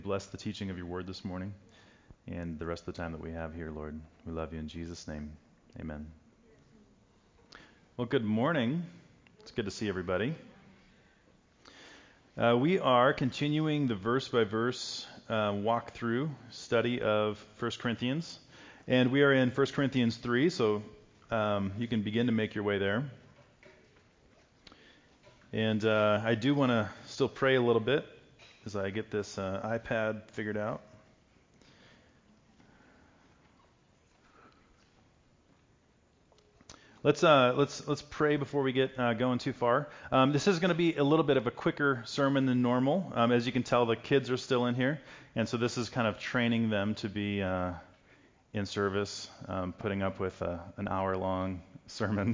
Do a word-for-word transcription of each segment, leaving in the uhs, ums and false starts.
Bless the teaching of your word this morning and the rest of the time that we have here, Lord. We love you in Jesus' name. Amen. Well, good morning. It's good to see everybody. Uh, we are continuing the verse-by-verse uh, walkthrough study of First Corinthians. And we are in First Corinthians three, so um, you can begin to make your way there. And uh, I do want to still pray a little bit as I get this uh, iPad figured out. Let's uh, let's let's pray before we get uh, going too far. Um, this is going to be a little bit of a quicker sermon than normal. Um, as you can tell, the kids are still in here, and so this is kind of training them to be uh, in service, um, putting up with uh, an hour-long sermon.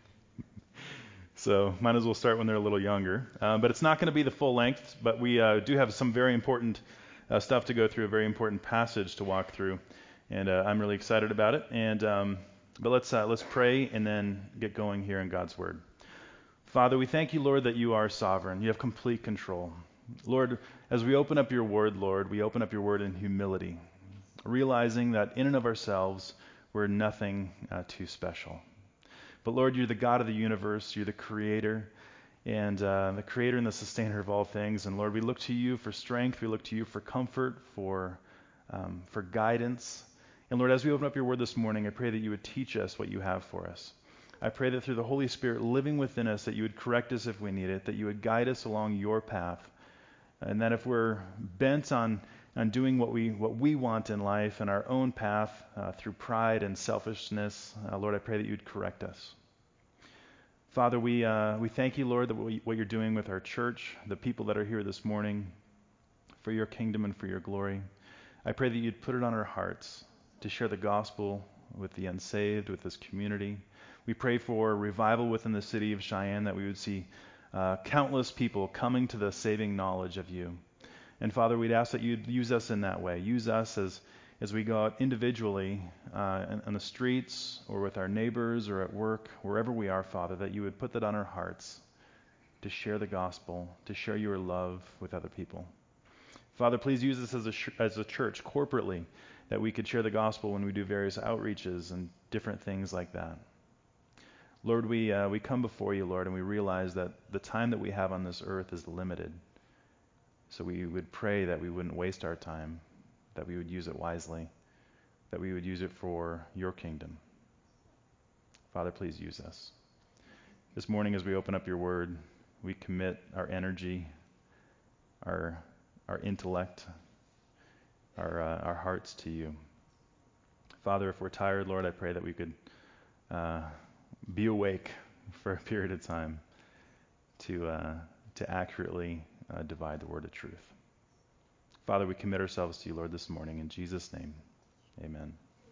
So might as well start when they're a little younger. Um, but it's not going to be the full length, but we uh, do have some very important uh, stuff to go through, a very important passage to walk through, and uh, I'm really excited about it. And um, but let's uh, let's pray and then get going here in God's Word. Father, we thank you, Lord, that you are sovereign. You have complete control. Lord, as we open up your Word, Lord, we open up your Word in humility, realizing that in and of ourselves we're nothing uh, too special. But Lord, you're the God of the universe. You're the creator and uh, the creator and the sustainer of all things. And Lord, we look to you for strength. We look to you for comfort, for um, for guidance. And Lord, as we open up your word this morning, I pray that you would teach us what you have for us. I pray that through the Holy Spirit living within us, that you would correct us if we need it, that you would guide us along your path. And that if we're bent on on doing what we what we want in life and our own path uh, through pride and selfishness, uh, Lord, I pray that you'd correct us. Father, we uh, we thank you, Lord, that what, what you're doing with our church, the people that are here this morning, for your kingdom and for your glory. I pray that you'd put it on our hearts to share the gospel with the unsaved, with this community. We pray for revival within the city of Cheyenne, that we would see uh, countless people coming to the saving knowledge of you. And Father, we'd ask that you'd use us in that way. Use us as as we go out individually uh, in, on the streets or with our neighbors or at work, wherever we are, Father, that you would put that on our hearts to share the gospel, to share your love with other people. Father, please use us as a sh- as a church corporately, that we could share the gospel when we do various outreaches and different things like that. Lord, we uh, we come before you, Lord, and we realize that the time that we have on this earth is limited. So we would pray that we wouldn't waste our time, that we would use it wisely, that we would use it for your kingdom. Father, please use us. This morning as we open up your word, we commit our energy, our our intellect, our uh, our hearts to you. Father, if we're tired, Lord, I pray that we could uh, be awake for a period of time to uh, to accurately uh, divide the word of truth. Father, we commit ourselves to you, Lord, this morning. In Jesus' name, amen.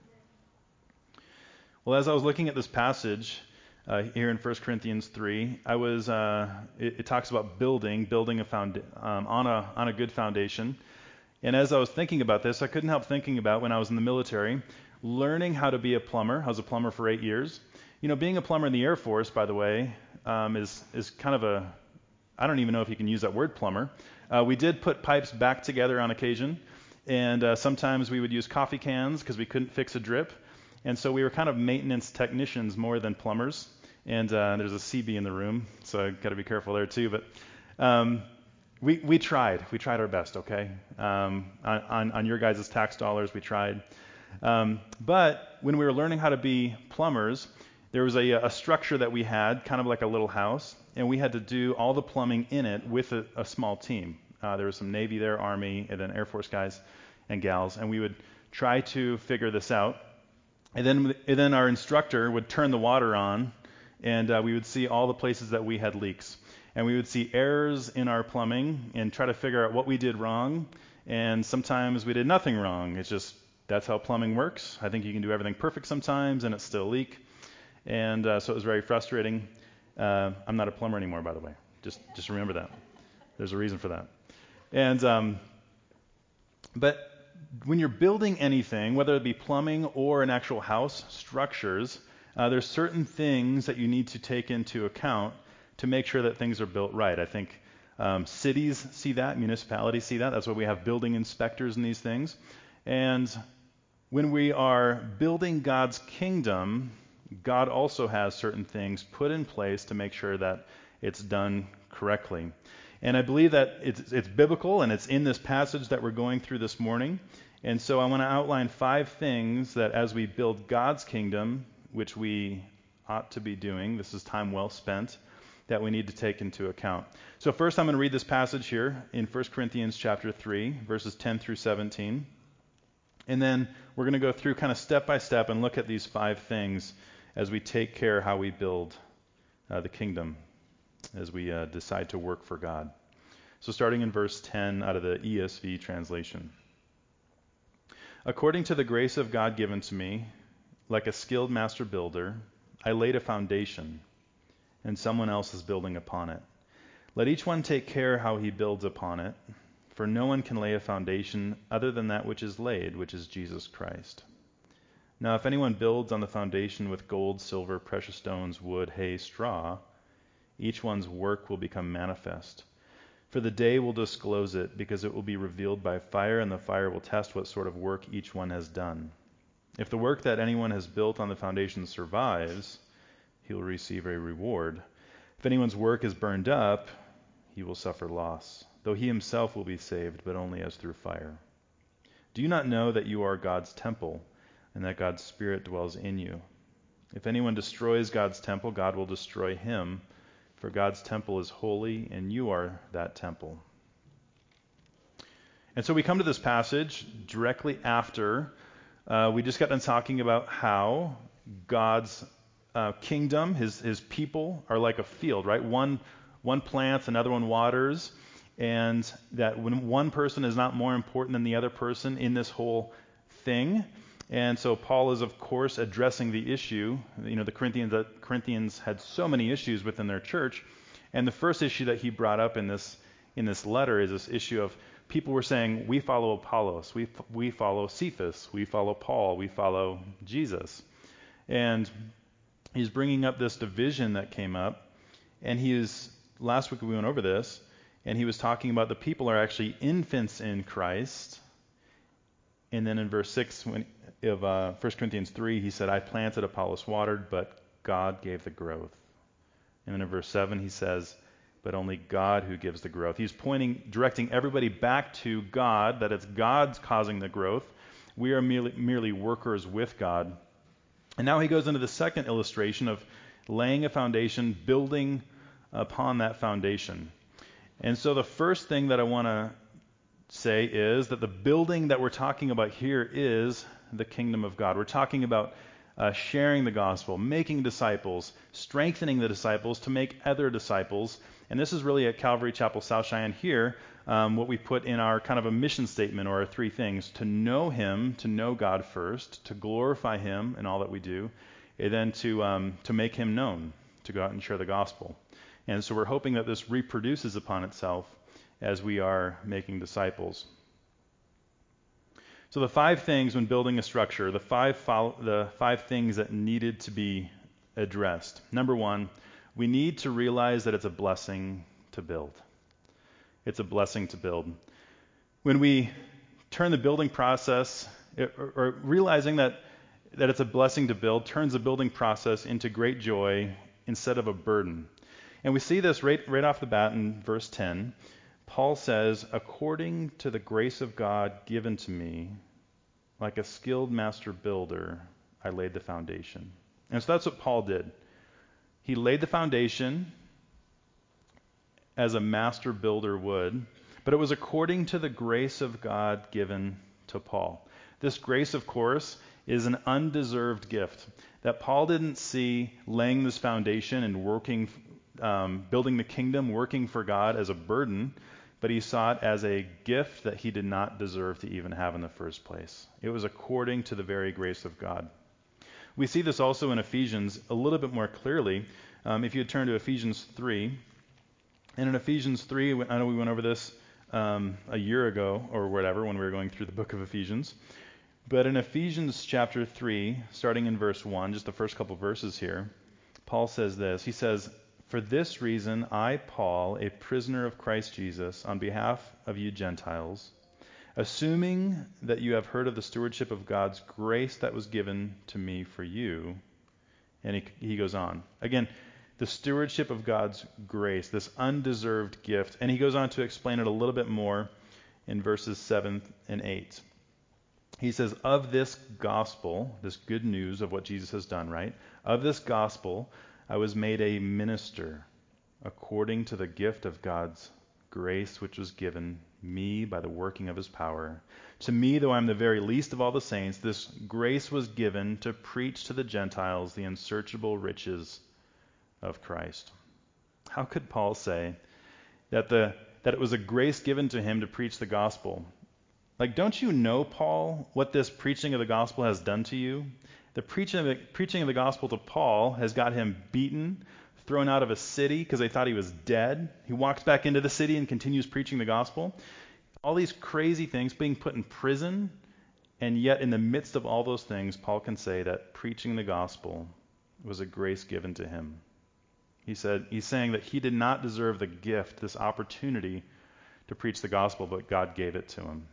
Well, as I was looking at this passage uh, here in First Corinthians three, I was uh, it, it talks about building, building a found um, on a on a good foundation. And as I was thinking about this, I couldn't help thinking about when I was in the military, learning how to be a plumber. I was a plumber for eight years. You know, being a plumber in the Air Force, by the way, um, is is kind of a I don't even know if you can use that word, plumber. Uh, we did put pipes back together on occasion, and uh, sometimes we would use coffee cans because we couldn't fix a drip. And so we were kind of maintenance technicians more than plumbers. And uh, there's a C B in the room, so I've got to be careful there too. But um, we we tried. We tried our best, okay? Um, on, on, on your guys' tax dollars, we tried. Um, but when we were learning how to be plumbers, there was a, a structure that we had, kind of like a little house, and we had to do all the plumbing in it with a, a small team. Uh, there was some Navy there, Army, and then Air Force guys and gals, and we would try to figure this out. And then, and then our instructor would turn the water on, and uh, we would see all the places that we had leaks. And we would see errors in our plumbing and try to figure out what we did wrong. And sometimes we did nothing wrong. It's just, that's how plumbing works. I think you can do everything perfect sometimes, and it's still a leak. And uh, so it was very frustrating. Uh, I'm not a plumber anymore, by the way. Just just remember that. There's a reason for that. And um, but when you're building anything, whether it be plumbing or an actual house, structures, uh, there's certain things that you need to take into account to make sure that things are built right. I think Um, cities see that. Municipalities see that. That's why we have building inspectors and these things. And when we are building God's kingdom, God also has certain things put in place to make sure that it's done correctly. And I believe that it's, it's biblical, and it's in this passage that we're going through this morning. And so I want to outline five things that as we build God's kingdom, which we ought to be doing, this is time well spent, that we need to take into account. So first I'm going to read this passage here in First Corinthians chapter three, verses ten through seventeen. And then we're going to go through kind of step by step and look at these five things as we take care how we build uh, the kingdom, as we uh, decide to work for God. So starting in verse ten out of the E S V translation. According to the grace of God given to me, like a skilled master builder, I laid a foundation, and someone else is building upon it. Let each one take care how he builds upon it, for no one can lay a foundation other than that which is laid, which is Jesus Christ. Now if anyone builds on the foundation with gold, silver, precious stones, wood, hay, straw, each one's work will become manifest. For the day will disclose it, because it will be revealed by fire, and the fire will test what sort of work each one has done. If the work that anyone has built on the foundation survives, he will receive a reward. If anyone's work is burned up, he will suffer loss, though he himself will be saved, but only as through fire. Do you not know that you are God's temple, and that God's Spirit dwells in you? If anyone destroys God's temple, God will destroy him, for God's temple is holy, and you are that temple. And so we come to this passage directly after uh, we just got done talking about how God's uh, kingdom, his his people, are like a field, right? One one plants, another one waters, and that when one person is not more important than the other person in this whole thing. And so Paul is, of course, addressing the issue. You know, the Corinthians, the Corinthians had so many issues within their church, and the first issue that he brought up in this in this letter is this issue of people were saying, we follow Apollos, we we follow Cephas, we follow Paul, we follow Jesus, and he's bringing up this division that came up, and he is last week we went over this, and he was talking about the people are actually infants in Christ. And then in verse six when, of uh, First Corinthians three, he said, I planted, Apollos watered, but God gave the growth. And then in verse seven, he says, but only God who gives the growth. He's pointing, directing everybody back to God, that it's God's causing the growth. We are merely, merely workers with God. And now he goes into the second illustration of laying a foundation, building upon that foundation. And so the first thing that I want to say is that the building that we're talking about here is the kingdom of God. We're talking about uh, sharing the gospel, making disciples, strengthening the disciples to make other disciples. And this is really at Calvary Chapel South Cheyenne here, um, what we put in our kind of a mission statement, or our three things: to know Him, to know God first, to glorify Him in all that we do, and then to um, to make Him known, to go out and share the gospel. And so we're hoping that this reproduces upon itself as we are making disciples. So the five things when building a structure, the five follow, the five things that needed to be addressed. Number one, we need to realize that it's a blessing to build. It's a blessing to build. When we turn the building process, or, or realizing that that it's a blessing to build, turns the building process into great joy instead of a burden. And we see this right, right off the bat in verse ten. Paul says, according to the grace of God given to me, like a skilled master builder, I laid the foundation. And so that's what Paul did. He laid the foundation as a master builder would, but it was according to the grace of God given to Paul. This grace, of course, is an undeserved gift that Paul didn't see laying this foundation and working, um, building the kingdom, working for God as a burden, but he saw it as a gift that he did not deserve to even have in the first place. It was according to the very grace of God. We see this also in Ephesians a little bit more clearly. Um, if you turn to Ephesians three, and in Ephesians three, I know we went over this um, a year ago or whatever when we were going through the book of Ephesians, but in Ephesians chapter three, starting in verse one, just the first couple verses here, Paul says this. He says, For this reason, I, Paul, a prisoner of Christ Jesus, on behalf of you Gentiles, assuming that you have heard of the stewardship of God's grace that was given to me for you. And he, he goes on. Again, the stewardship of God's grace, this undeserved gift. And he goes on to explain it a little bit more in verses seven and eight. He says, of this gospel, this good news of what Jesus has done, right? Of this gospel, I was made a minister according to the gift of God's grace which was given me by the working of his power. To me, though I'm the very least of all the saints, this grace was given to preach to the Gentiles the unsearchable riches of Christ. How could Paul say that the that it was a grace given to him to preach the gospel? Like, don't you know, Paul, what this preaching of the gospel has done to you? The preaching of the, preaching of the gospel to Paul has got him beaten, thrown out of a city because they thought he was dead. He walks back into the city and continues preaching the gospel. All these crazy things, being put in prison, and yet in the midst of all those things, Paul can say that preaching the gospel was a grace given to him. He said, he's saying that he did not deserve the gift, this opportunity to preach the gospel, but God gave it to him.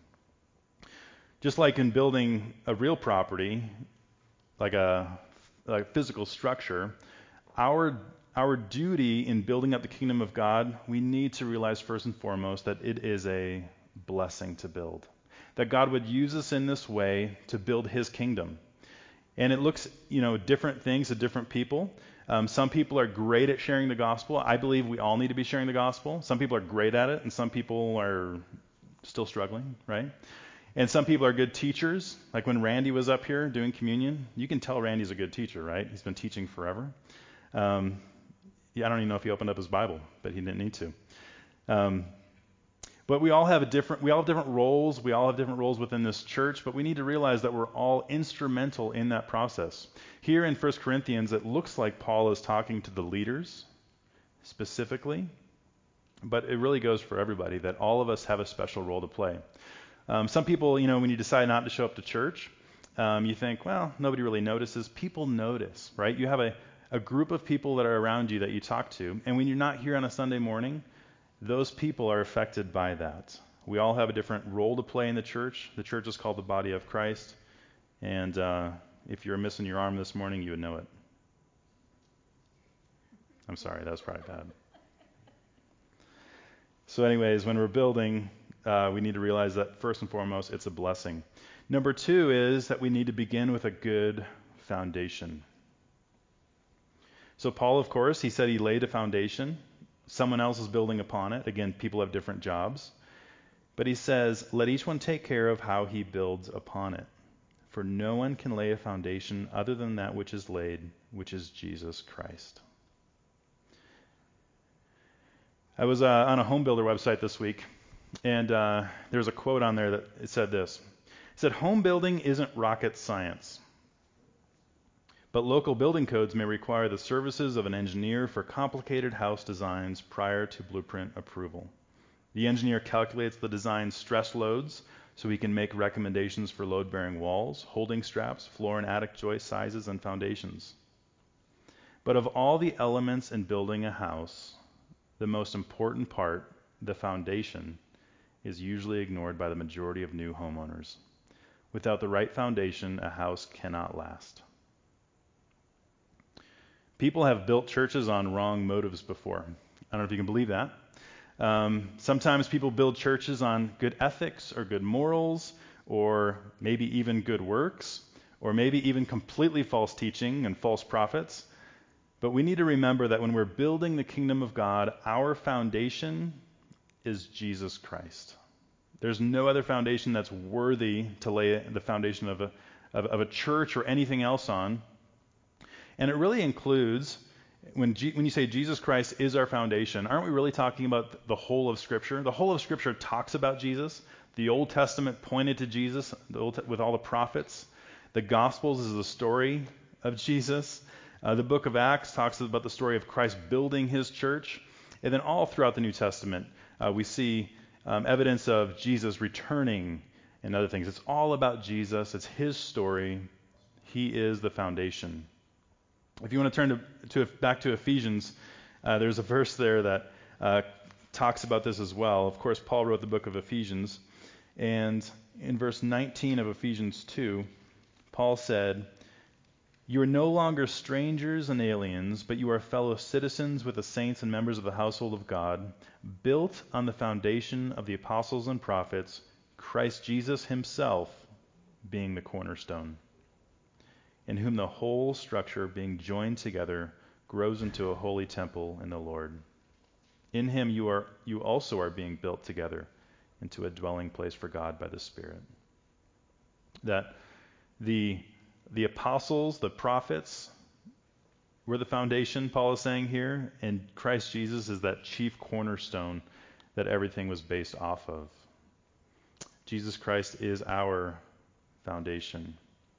Just like in building a real property, like a, like a physical structure, our our duty in building up the kingdom of God, we need to realize first and foremost that it is a blessing to build. That God would use us in this way to build his kingdom. And it looks, you know, different things to different people. Um, some people are great at sharing the gospel. I believe we all need to be sharing the gospel. Some people are great at it, and some people are still struggling, right? And some people are good teachers. Like when Randy was up here doing communion, you can tell Randy's a good teacher, right? He's been teaching forever. Um, yeah, I don't even know if he opened up his Bible, but he didn't need to. Um, but we all have a different, we all have different roles. We all have different roles within this church, but we need to realize that we're all instrumental in that process. Here in First Corinthians, it looks like Paul is talking to the leaders specifically, but it really goes for everybody, that all of us have a special role to play. Um, some people, you know, when you decide not to show up to church, um, you think, well, nobody really notices. People notice, right? You have a, a group of people that are around you that you talk to, and when you're not here on a Sunday morning, those people are affected by that. We all have a different role to play in the church. The church is called the body of Christ, and uh, if you're missing your arm this morning, you would know it. I'm sorry, that was probably bad. So anyways, when we're building, uh, we need to realize that first and foremost, it's a blessing. Number two is that we need to begin with a good foundation. So Paul, of course, he said he laid a foundation. Someone else is building upon it. Again, people have different jobs. But he says, let each one take care of how he builds upon it. For no one can lay a foundation other than that which is laid, which is Jesus Christ. I was uh, on a home builder website this week, and uh, there was a quote on there that it said this. It said, home building isn't rocket science, but local building codes may require the services of an engineer for complicated house designs prior to blueprint approval. The engineer calculates the design stress loads so he can make recommendations for load-bearing walls, holding straps, floor and attic joist sizes, and foundations. But of all the elements in building a house, the most important part, the foundation, is usually ignored by the majority of new homeowners. Without the right foundation, a house cannot last. People have built churches on wrong motives before. I don't know if you can believe that. Um, sometimes people build churches on good ethics or good morals, or maybe even good works, or maybe even completely false teaching and false prophets. But we need to remember that when we're building the kingdom of God, our foundation is Jesus Christ. There's no other foundation that's worthy to lay the foundation of a, of, of a church or anything else on. And it really includes, when, G, when you say Jesus Christ is our foundation, aren't we really talking about the whole of Scripture? The whole of Scripture talks about Jesus. The Old Testament pointed to Jesus the Old, with all the prophets. The Gospels is the story of Jesus. Uh, the book of Acts talks about the story of Christ building his church. And then all throughout the New Testament, uh, we see um, evidence of Jesus returning and other things. It's all about Jesus. It's his story. He is the foundation. If you want to turn to, to back to Ephesians Uh, there's a verse there that uh, talks about this as well. Of course, Paul wrote the book of Ephesians, and in verse nineteen of Ephesians two, Paul said, "You are no longer strangers and aliens, but you are fellow citizens with the saints and members of the household of God, built on the foundation of the apostles and prophets, Christ Jesus himself being the cornerstone, in whom the whole structure, being joined together, grows into a holy temple in the Lord. In him you are you also are being built together into a dwelling place for God by the Spirit." That the the apostles, the prophets, were the foundation, Paul is saying here, and Christ Jesus is that chief cornerstone that everything was based off of. Jesus Christ is our foundation.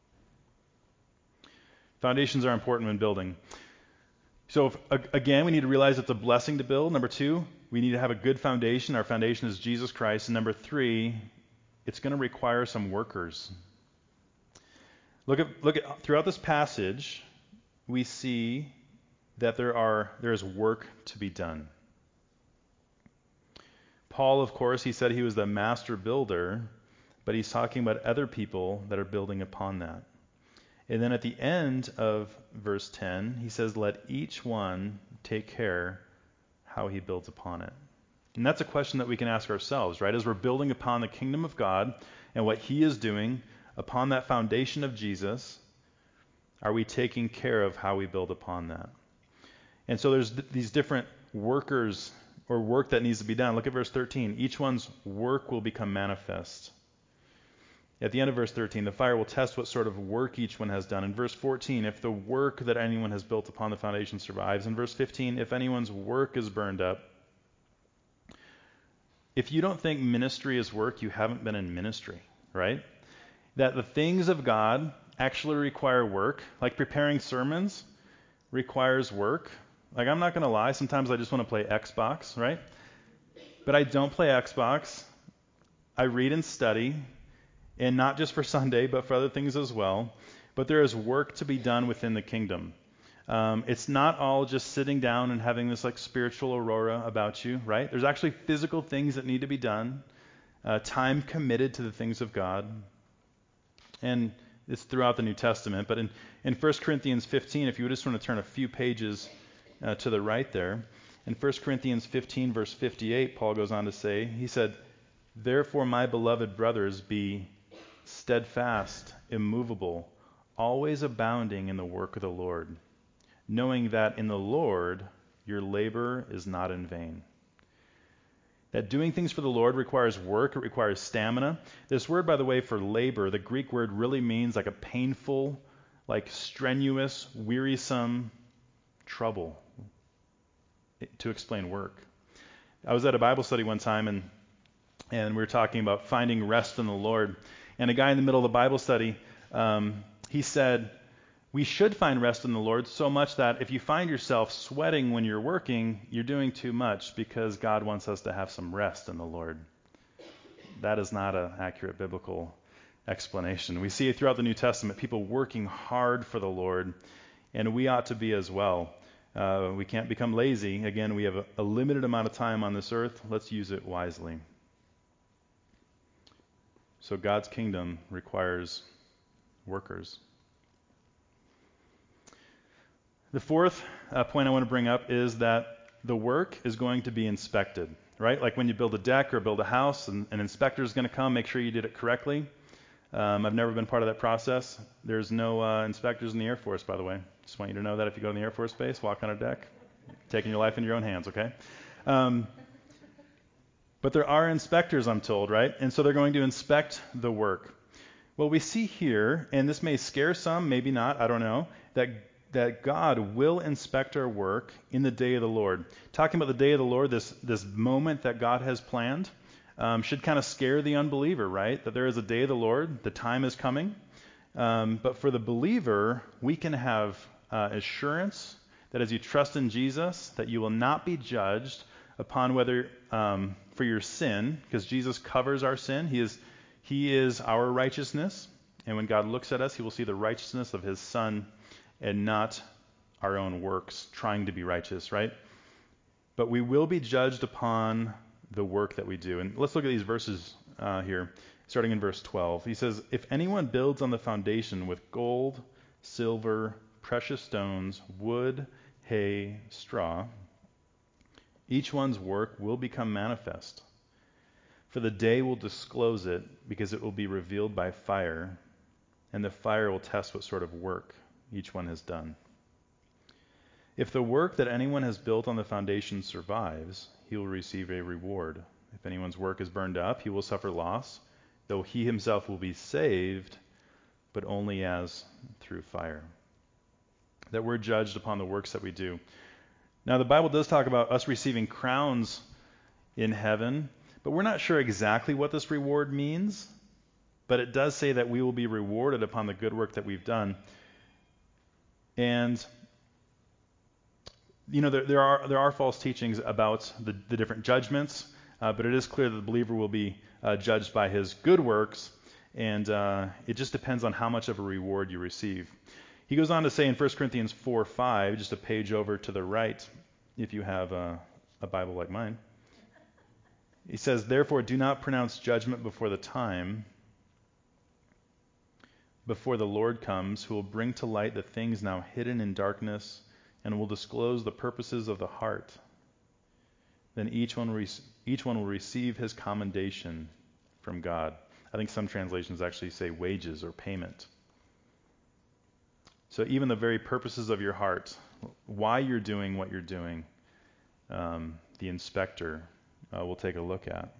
Foundations are important when building. So if, again, we need to realize it's a blessing to build. Number two, we need to have a good foundation. Our foundation is Jesus Christ. And number three, it's going to require some workers. Look at look at throughout this passage, we see that there are there is work to be done. Paul, of course, he said he was the master builder, but he's talking about other people that are building upon that. And then at the end of verse ten, he says, "Let each one take care how he builds upon it." And that's a question that we can ask ourselves, right? As we're building upon the kingdom of God and what he is doing, upon that foundation of Jesus, are we taking care of how we build upon that? And so there's th- these different workers or work that needs to be done. Look at verse thirteen. Each one's work will become manifest. At the end of verse thirteen, the fire will test what sort of work each one has done. In verse fourteen, if the work that anyone has built upon the foundation survives. In verse fifteen, if anyone's work is burned up. If you don't think ministry is work, you haven't been in ministry, right? That the things of God actually require work. Like preparing sermons requires work. Like, I'm not going to lie, sometimes I just want to play Xbox, right? But I don't play Xbox. I read and study, and not just for Sunday, but for other things as well. But there is work to be done within the kingdom. Um, it's not all just sitting down and having this like spiritual aurora about you, right? There's actually physical things that need to be done, uh, time committed to the things of God. And it's throughout the New Testament. But in, in First Corinthians fifteen, if you just want to turn a few pages uh, to the right there, in First Corinthians fifteen, verse fifty-eight, Paul goes on to say, he said, "Therefore, my beloved brothers, be steadfast, immovable, always abounding in the work of the Lord, knowing that in the Lord your labor is not in vain." That doing things for the Lord requires work, it requires stamina. This word, by the way, for labor, the Greek word really means like a painful, like strenuous, wearisome trouble to explain work. I was at a Bible study one time, and and we were talking about finding rest in the Lord. And a guy in the middle of the Bible study, um, he said, we should find rest in the Lord so much that if you find yourself sweating when you're working, you're doing too much because God wants us to have some rest in the Lord. That is not an accurate biblical explanation. We see it throughout the New Testament, people working hard for the Lord, and we ought to be as well. Uh, we can't become lazy. Again, we have a, a limited amount of time on this earth. Let's use it wisely. So God's kingdom requires workers. The fourth uh, point I want to bring up is that the work is going to be inspected, right? Like when you build a deck or build a house, and an inspector is going to come, make sure you did it correctly. Um, I've never been part of that process. There's no uh, inspectors in the Air Force, by the way. Just want you to know that if you go to the Air Force Base, walk on a deck, taking your life in your own hands, okay? Um, but there are inspectors, I'm told, right? And so they're going to inspect the work. Well, we see here, and this may scare some, maybe not, I don't know, that that God will inspect our work in the day of the Lord. Talking about the day of the Lord, this, this moment that God has planned, um, should kind of scare the unbeliever, right? That there is a day of the Lord, the time is coming. Um, but for the believer, we can have uh, assurance that as you trust in Jesus, that you will not be judged upon whether um, for your sin, because Jesus covers our sin. He is, he is our righteousness. And when God looks at us, he will see the righteousness of his Son and not our own works trying to be righteous, right? But we will be judged upon the work that we do. And let's look at these verses uh, here, starting in verse twelve. He says, if anyone builds on the foundation with gold, silver, precious stones, wood, hay, straw, each one's work will become manifest. For the day will disclose it, because it will be revealed by fire, and the fire will test what sort of work each one has done. If the work that anyone has built on the foundation survives, he will receive a reward. If anyone's work is burned up, he will suffer loss, though he himself will be saved, but only as through fire. That we're judged upon the works that we do. Now, the Bible does talk about us receiving crowns in heaven, but we're not sure exactly what this reward means. But it does say that we will be rewarded upon the good work that we've done. And you know, there, there are there are false teachings about the, the different judgments, uh, but it is clear that the believer will be uh, judged by his good works, and uh, it just depends on how much of a reward you receive. He goes on to say in First Corinthians four five, just a page over to the right, if you have a, a Bible like mine. He says, therefore do not pronounce judgment before the time, before the Lord comes, who will bring to light the things now hidden in darkness, and will disclose the purposes of the heart. Then each one, re- each one will receive his commendation from God. I think some translations actually say wages or payment. So even the very purposes of your heart, why you're doing what you're doing, um, the inspector uh, will take a look at.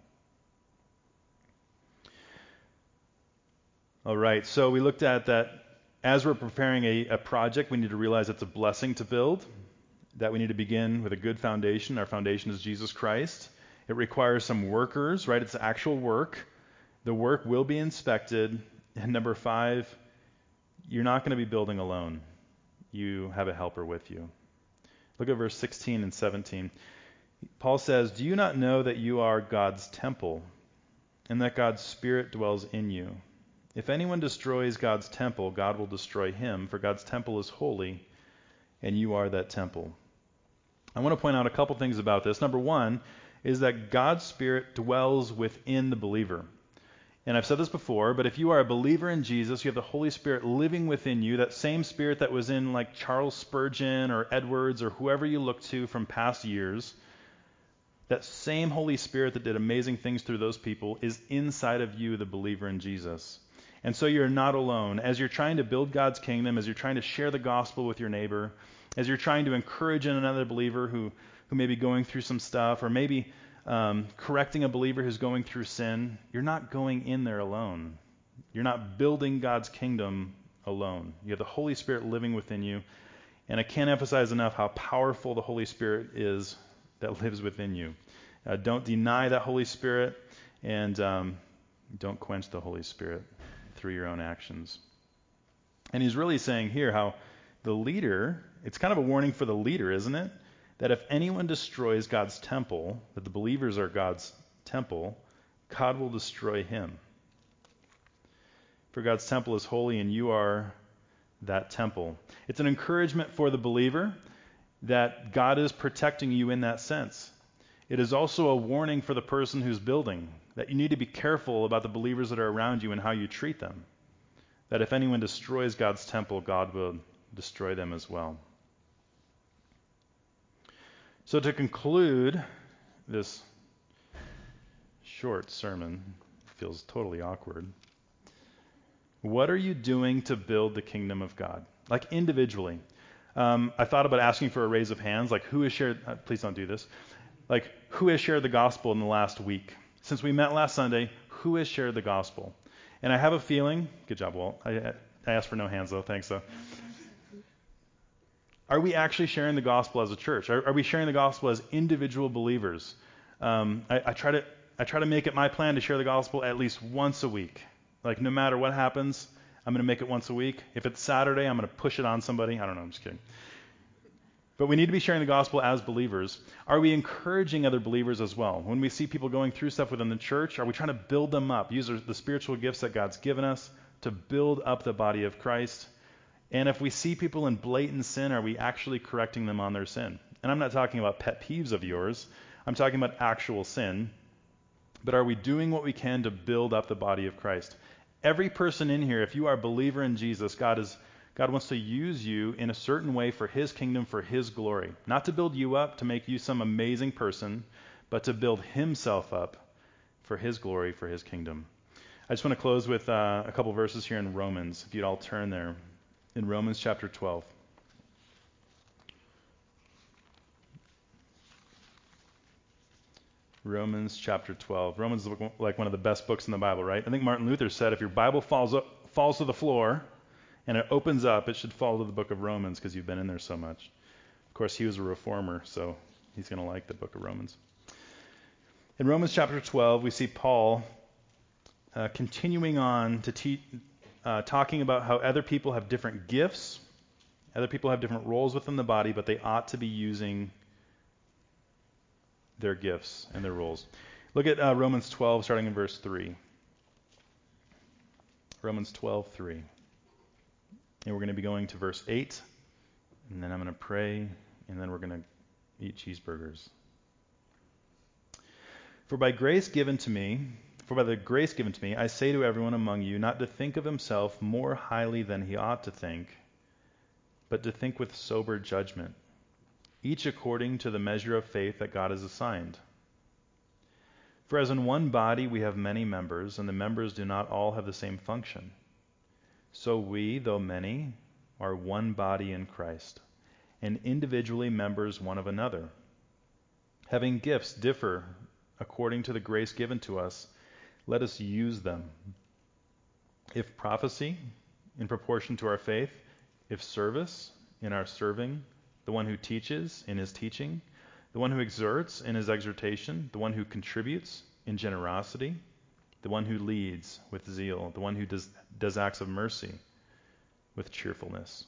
All right, so we looked at that. As we're preparing a, a project, we need to realize it's a blessing to build, that we need to begin with a good foundation. Our foundation is Jesus Christ. It requires some workers, right? It's actual work. The work will be inspected. And number five, you're not going to be building alone. You have a helper with you. Look at verse sixteen and seventeen. Paul says, do you not know that you are God's temple, and that God's Spirit dwells in you? If anyone destroys God's temple, God will destroy him, for God's temple is holy, and you are that temple. I want to point out a couple things about this. Number one is that God's Spirit dwells within the believer. And I've said this before, but if you are a believer in Jesus, you have the Holy Spirit living within you, that same Spirit that was in like Charles Spurgeon or Edwards or whoever you look to from past years, that same Holy Spirit that did amazing things through those people is inside of you, the believer in Jesus. And so you're not alone. As you're trying to build God's kingdom, as you're trying to share the gospel with your neighbor, as you're trying to encourage another believer who, who may be going through some stuff, or maybe um, correcting a believer who's going through sin, you're not going in there alone. You're not building God's kingdom alone. You have the Holy Spirit living within you. And I can't emphasize enough how powerful the Holy Spirit is that lives within you. Uh, don't deny that Holy Spirit, and um, don't quench the Holy Spirit through your own actions. And he's really saying here how the leader, it's kind of a warning for the leader, isn't it? That if anyone destroys God's temple, that the believers are God's temple, God will destroy him. For God's temple is holy, and you are that temple. It's an encouragement for the believer that God is protecting you in that sense. It is also a warning for the person who's building, that you need to be careful about the believers that are around you and how you treat them. That if anyone destroys God's temple, God will destroy them as well. So to conclude this short sermon, feels totally awkward. What are you doing to build the kingdom of God? Like individually. Um, I thought about asking for a raise of hands, like who has shared, uh, please don't do this, like who has shared the gospel in the last week? Since we met last Sunday, who has shared the gospel? And I have a feeling, good job, Walt. I, I asked for no hands though, thanks though. Are we actually sharing the gospel as a church? Are, are we sharing the gospel as individual believers? Um, I, I try to I try to make it my plan to share the gospel at least once a week. Like no matter what happens, I'm going to make it once a week. If it's Saturday, I'm going to push it on somebody. I don't know, I'm just kidding. But we need to be sharing the gospel as believers. Are we encouraging other believers as well? When we see people going through stuff within the church, are we trying to build them up? Use the spiritual gifts that God's given us to build up the body of Christ. And if we see people in blatant sin, are we actually correcting them on their sin? And I'm not talking about pet peeves of yours. I'm talking about actual sin. But are we doing what we can to build up the body of Christ? Every person in here, if you are a believer in Jesus, God is God wants to use you in a certain way for his kingdom, for his glory. Not to build you up, to make you some amazing person, but to build himself up for his glory, for his kingdom. I just want to close with uh, a couple verses here in Romans, if you'd all turn there. In Romans chapter twelve. Romans chapter twelve. Romans is like one of the best books in the Bible, right? I think Martin Luther said if your Bible falls up, falls to the floor and it opens up, it should fall to the book of Romans because you've been in there so much. Of course, he was a reformer, so he's going to like the book of Romans. In Romans chapter twelve, we see Paul uh, continuing on to teach, uh, talking about how other people have different gifts, other people have different roles within the body, but they ought to be using their gifts and their roles. Look at uh, Romans twelve, starting in verse three. Romans twelve, three. And we're going to be going to verse eight, and then I'm going to pray, and then we're going to eat cheeseburgers. For by grace given to me, for by the grace given to me, I say to everyone among you not to think of himself more highly than he ought to think, but to think with sober judgment, each according to the measure of faith that God has assigned. For as in one body we have many members, and the members do not all have the same function, so we, though many, are one body in Christ, and individually members one of another, having gifts differ according to the grace given to us, let us use them. If prophecy, in proportion to our faith, if service, in our serving, the one who teaches, in his teaching, the one who exhorts, in his exhortation, the one who contributes, in generosity, the one who leads, with zeal, the one who does, does acts of mercy, with cheerfulness.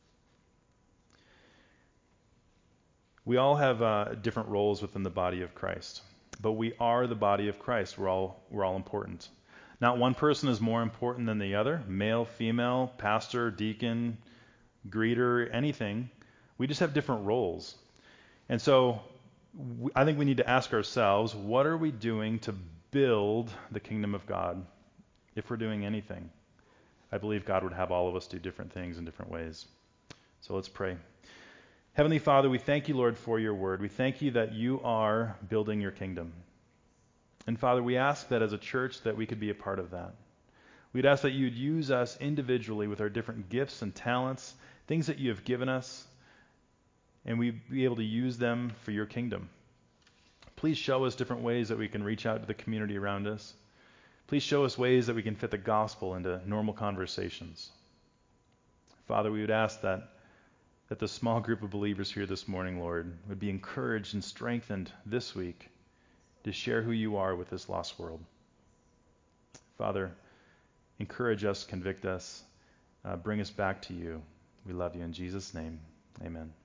We all have uh, different roles within the body of Christ. But we are the body of Christ. We're all we're all important. Not one person is more important than the other. Male, female, pastor, deacon, greeter, anything. We just have different roles. And so w- I think we need to ask ourselves, what are we doing to build the kingdom of God? If we're doing anything, I believe God would have all of us do different things in different ways. So let's pray. Heavenly Father, we thank you, Lord, for your word. We thank you that you are building your kingdom. And Father, we ask that as a church that we could be a part of that. We'd ask that you'd use us individually with our different gifts and talents, things that you have given us, and we'd be able to use them for your kingdom. Please show us different ways that we can reach out to the community around us. Please show us ways that we can fit the gospel into normal conversations. Father, we would ask that that the small group of believers here this morning, Lord, would be encouraged and strengthened this week to share who you are with this lost world. Father, encourage us, convict us, uh, bring us back to you. We love you in Jesus' name. Amen.